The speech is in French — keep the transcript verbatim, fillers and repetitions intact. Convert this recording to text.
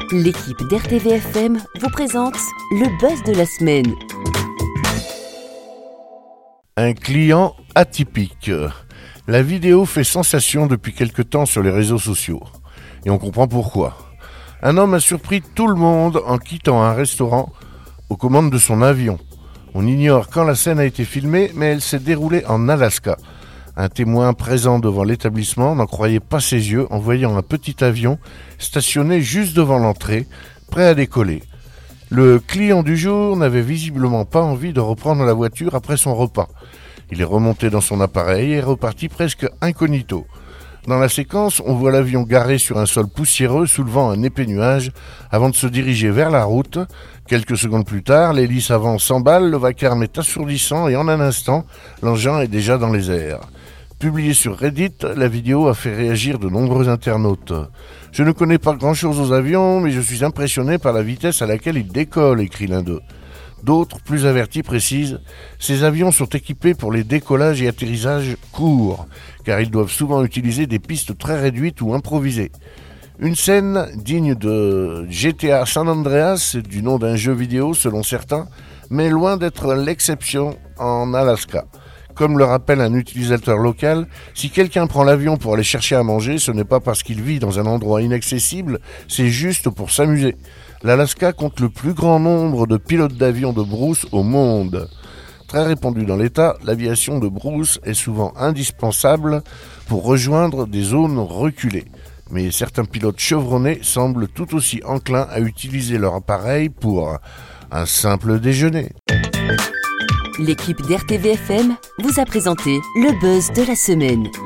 L'équipe d'R T V F M vous présente le buzz de la semaine. Un client atypique. La vidéo fait sensation depuis quelque temps sur les réseaux sociaux. Et on comprend pourquoi. Un homme a surpris tout le monde en quittant un restaurant aux commandes de son avion. On ignore quand la scène a été filmée, mais elle s'est déroulée en Alaska. Un témoin présent devant l'établissement n'en croyait pas ses yeux en voyant un petit avion stationné juste devant l'entrée, prêt à décoller. Le client du jour n'avait visiblement pas envie de reprendre la voiture après son repas. Il est remonté dans son appareil et est reparti presque incognito. Dans la séquence, on voit l'avion garé sur un sol poussiéreux soulevant un épais nuage avant de se diriger vers la route. Quelques secondes plus tard, l'hélice avant s'emballe, le vacarme est assourdissant et en un instant, l'engin est déjà dans les airs. Publiée sur Reddit, la vidéo a fait réagir de nombreux internautes. « Je ne connais pas grand-chose aux avions, mais je suis impressionné par la vitesse à laquelle ils décollent », écrit l'un d'eux. D'autres, plus avertis, précisent « Ces avions sont équipés pour les décollages et atterrissages courts, car ils doivent souvent utiliser des pistes très réduites ou improvisées. » Une scène digne de G T A San Andreas, du nom d'un jeu vidéo selon certains, mais loin d'être l'exception en Alaska. Comme le rappelle un utilisateur local, si quelqu'un prend l'avion pour aller chercher à manger, ce n'est pas parce qu'il vit dans un endroit inaccessible, c'est juste pour s'amuser. L'Alaska compte le plus grand nombre de pilotes d'avions de brousse au monde. Très répandue dans l'État, l'aviation de brousse est souvent indispensable pour rejoindre des zones reculées. Mais certains pilotes chevronnés semblent tout aussi enclins à utiliser leur appareil pour un simple déjeuner. L'équipe d'R T V F M vous a présenté le buzz de la semaine.